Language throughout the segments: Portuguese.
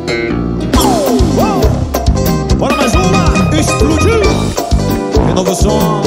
Bora mais uma, explodiu. De novo som.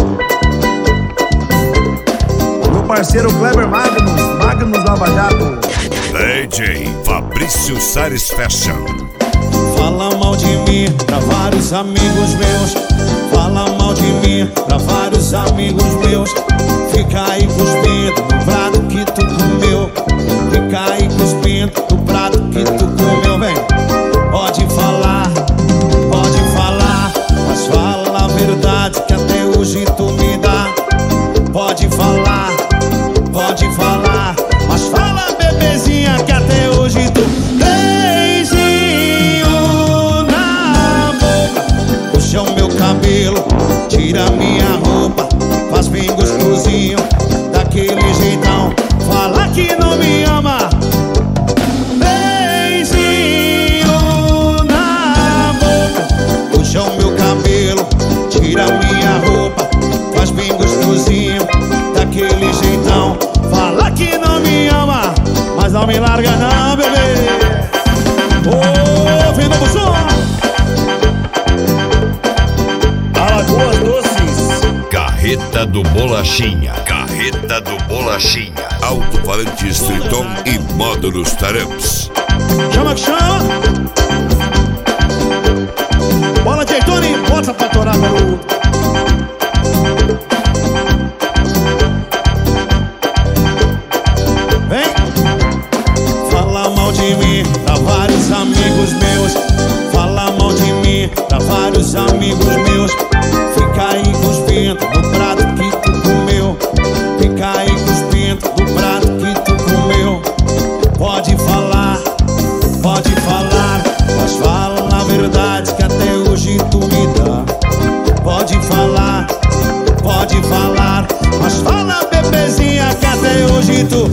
Meu parceiro Kleber Magnus Lava Jato. DJ Fabrício Sares Fashion. Fala mal de mim pra vários amigos meus. Fala mal de mim pra vários amigos meus. Fica aí cuspindo no prato que tu comeu. Fica aí cuspindo no prato que tu comeu, vem. Pode falar, mas fala a verdade que até hoje tu me dá. Pode falar, mas fala, bebezinha, que até hoje tu beijinho na boca. Puxa o meu cabelo, tira minha roupa, faz bem gostosinho, daquele jeitão. Fala que não me ama. Beijinho na boca. Puxa o meu cabelo, tira minha roupa, faz bem gostosinho, daquele jeitão. Fala que não me ama, mas não me larga não, bebê. Vem novo som. Alagoas Doces. Carreta do Bolachinha. Carreta do Bolachinha. Alto-falantes Triton e módulos Taramps. Chama que chama. Bola de Tony, bota pra torar, garoto. Vem. Fala mal de mim pra vários amigos meus. Fala mal de mim pra vários amigos meus. Fica aí cuspindo no prato que tu comeu. Fica aí cuspindo no prato que tu comeu. Pode falar, mas fala a verdade que até hoje tu me dá. Pode falar, mas fala, bebezinha, que até hoje tu